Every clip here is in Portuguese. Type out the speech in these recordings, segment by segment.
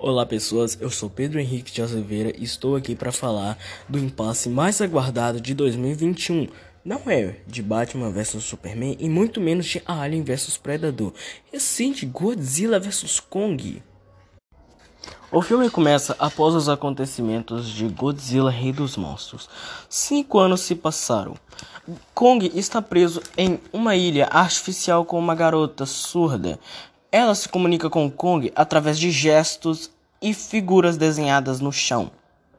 Olá pessoas, eu sou Pedro Henrique de Oliveira e estou aqui para falar do impasse mais aguardado de 2021. Não é de Batman vs Superman e muito menos de Alien vs Predador, e sim de Godzilla vs Kong. O filme começa após os acontecimentos de Godzilla Rei dos Monstros. 5 anos se passaram. Kong está preso em uma ilha artificial com uma garota surda. Ela se comunica com Kong através de gestos e figuras desenhadas no chão.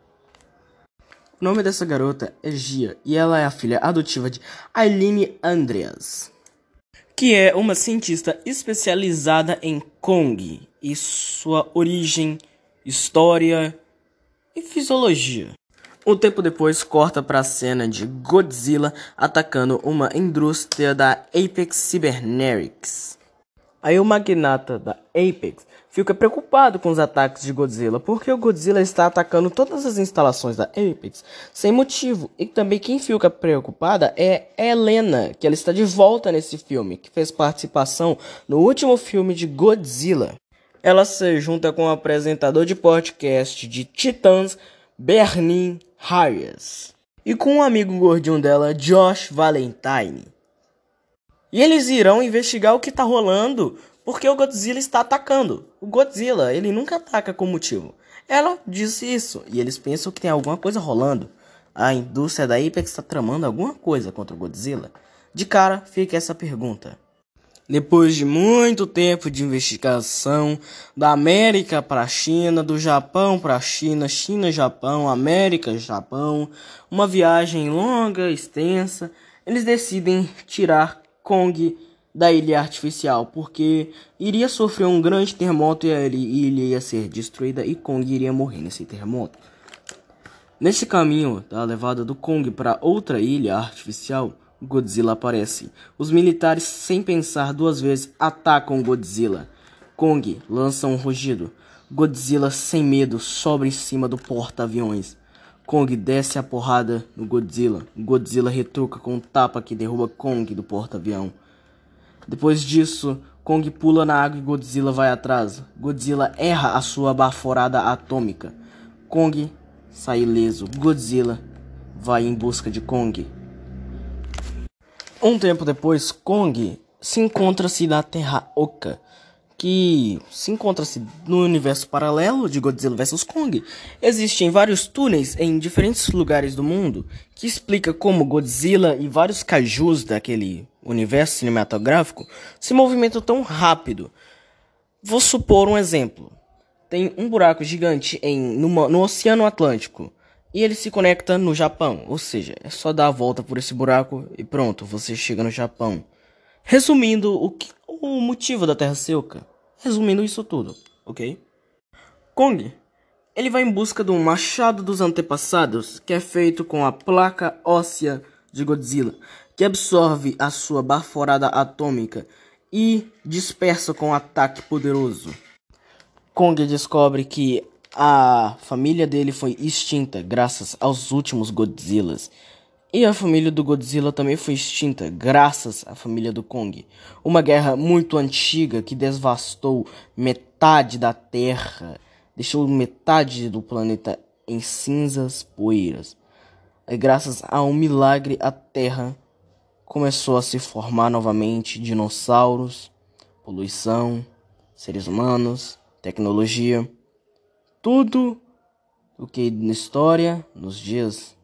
O nome dessa garota é Gia e ela é a filha adotiva de Aileen Andreas, que é uma cientista especializada em Kong e sua origem, história e fisiologia. Um tempo depois, corta para a cena de Godzilla atacando uma indústria da Apex Cybernetics. Aí o magnata da Apex fica preocupado com os ataques de Godzilla, porque o Godzilla está atacando todas as instalações da Apex sem motivo. E também quem fica preocupada é Helena, que ela está de volta nesse filme, que fez participação no último filme de Godzilla. Ela se junta com o apresentador de podcast de Titãs, Bernie Hayes, e com um amigo gordinho dela, Josh Valentine. E eles irão investigar o que tá rolando, porque o Godzilla está atacando. O Godzilla, ele nunca ataca com motivo. Ela disse isso, e eles pensam que tem alguma coisa rolando. A indústria da Apex está tramando alguma coisa contra o Godzilla. De cara, fica essa pergunta. Depois de muito tempo de investigação, da América para a China, do Japão para a China, China-Japão, América-Japão, uma viagem longa, extensa, eles decidem tirar Kong da ilha artificial, porque iria sofrer um grande terremoto e a ilha ia ser destruída e Kong iria morrer nesse terremoto. Nesse caminho da levada do Kong para outra ilha artificial, Godzilla aparece. Os militares, sem pensar duas vezes, atacam Godzilla. Kong lança um rugido. Godzilla, sem medo, sobra em cima do porta-aviões. Kong desce a porrada no Godzilla. Godzilla retruca com um tapa que derruba Kong do porta-avião. Depois disso, Kong pula na água e Godzilla vai atrás. Godzilla erra a sua baforada atômica. Kong sai ileso. Godzilla vai em busca de Kong. Um tempo depois, Kong se encontra-se na Terra Oca, que se encontra-se no universo paralelo de Godzilla vs Kong. Existem vários túneis em diferentes lugares do mundo que explica como Godzilla e vários kaijus daquele universo cinematográfico se movimentam tão rápido. Vou supor um exemplo. Tem um buraco gigante no Oceano Atlântico e ele se conecta no Japão, ou seja, é só dar a volta por esse buraco e pronto, você chega no Japão. Resumindo, o motivo da Terra ser oca. Resumindo isso tudo, ok? Kong, ele vai em busca do machado dos antepassados, que é feito com a placa óssea de Godzilla, que absorve a sua baforada atômica e dispersa com um ataque poderoso. Kong descobre que a família dele foi extinta graças aos últimos Godzillas. E a família do Godzilla também foi extinta graças à família do Kong. Uma guerra muito antiga que devastou metade da Terra, deixou metade do planeta em cinzas, poeiras. E graças a um milagre, a Terra começou a se formar novamente, dinossauros, poluição, seres humanos, tecnologia, tudo o que na história, nos dias.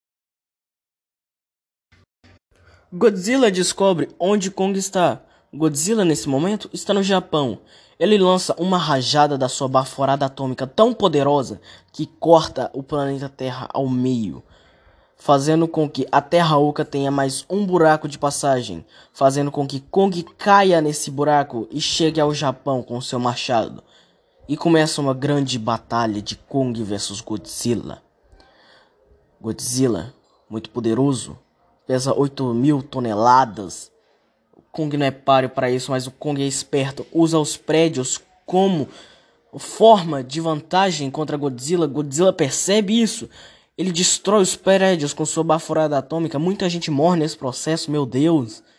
Godzilla descobre onde Kong está. Godzilla, nesse momento, está no Japão. Ele lança uma rajada da sua baforada atômica tão poderosa que corta o planeta Terra ao meio, fazendo com que a Terra Oca tenha mais um buraco de passagem, fazendo com que Kong caia nesse buraco e chegue ao Japão com seu machado. E começa uma grande batalha de Kong vs Godzilla. Godzilla, muito poderoso, pesa 8.000 toneladas. O Kong não é páreo para isso, mas o Kong é esperto. Usa os prédios como forma de vantagem contra Godzilla. Godzilla percebe isso. Ele destrói os prédios com sua baforada atômica. Muita gente morre nesse processo, meu Deus.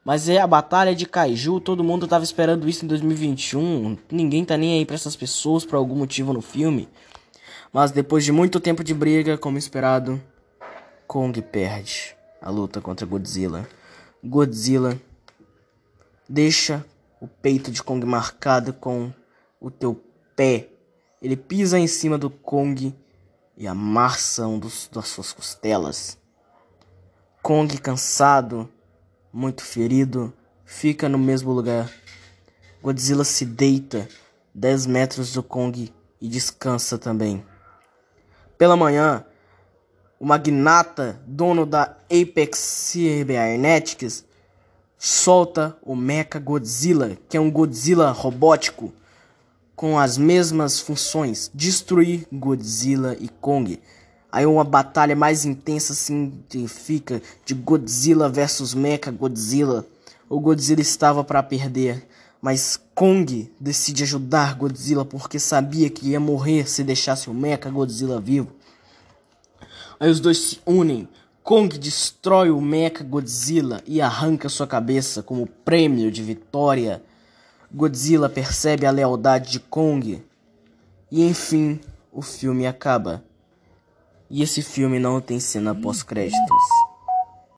Mas é a batalha de Kaiju, todo mundo tava esperando isso em 2021. Ninguém tá nem aí pra essas pessoas por algum motivo no filme. Mas depois de muito tempo de briga, como esperado, Kong perde a luta contra Godzilla. Godzilla deixa o peito de Kong marcado com o teu pé. Ele pisa em cima do Kong e amassa das suas costelas. Kong, cansado, muito ferido, fica no mesmo lugar. Godzilla se deita 10 metros do Kong e descansa também. Pela manhã, o magnata, dono da Apex Cybernetics, solta o Mecha Godzilla, que é um Godzilla robótico com as mesmas funções, destruir Godzilla e Kong. Aí uma batalha mais intensa fica de Godzilla versus Mecha Godzilla. O Godzilla estava para perder, mas Kong decide ajudar Godzilla porque sabia que ia morrer se deixasse o Mecha Godzilla vivo. Aí os dois se unem. Kong destrói o Mecha Godzilla e arranca sua cabeça como prêmio de vitória. Godzilla percebe a lealdade de Kong. E enfim, o filme acaba. E esse filme não tem cena pós-créditos.